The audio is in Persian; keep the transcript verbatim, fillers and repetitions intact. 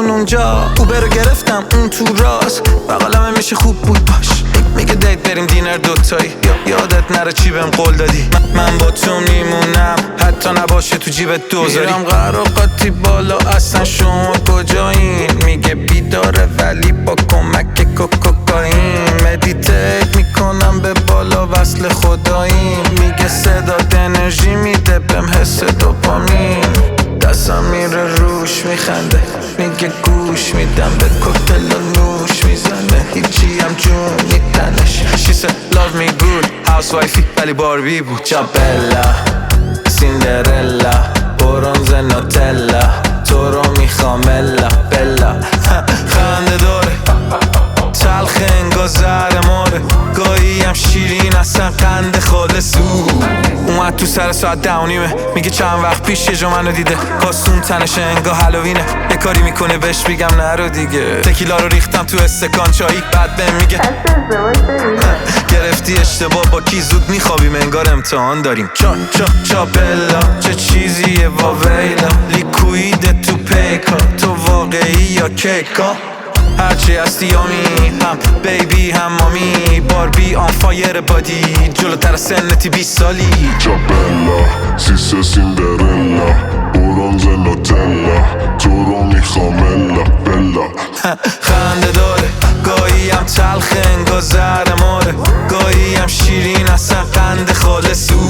اون اونجا اوبر رو گرفتم اون تو راست بغلمه میشه خوب بود باش میگه دیت بریم دینر دوتایی یادت نره چی بهم قول دادی من با تو میمونم حتی نباشه تو جیبت دوزاری میرم قراقاتی بالا اصلا شما کجایین میگه بیداره ولی با کمک کوکائین مدیتیت میکنم به بالا وصل خداییم میگه صدات انرژی میده بهم حس دوپامین دستم میره روش میخنده میگه گوش میدم به کوکتل و نوش میزنه هیچی هم جون میدنش She said love me good housewifey ولی باربی بود جابلا سیندرلا برونز نوتلا تو رو میخوام الا بلا خنده داره تلخ انگار زهر ماره گاهی هم شیرین اصلا قند خالص اومد تو سر ساعت ده و نیمه میگه چند وقت پیش یه جا منو دیده کاستون تنشه انگار هالوینه یه کاری میکنه بهش میگم نرو دیگه تکیلا رو ریختم تو استکان چایی بعد بهم میگه گرفتی اشتباه با کی زود میخوابیم انگار امتحان داریم چا چا چا بلا چه چیزیه واویلا لیکوید تو پیکا تو واقعی یا کیکا هرچی هستی یامی هم بیبی هم مامی باربی آن فایر بادی جلوتر سنتی بیست سالی جابلا سیسه سیندرلا برونز نوتلا تو رو میخوام الا بلا خنده داره گاهی هم تلخ انگار زهر ماره گاهی هم شیرین اصلا قند خالص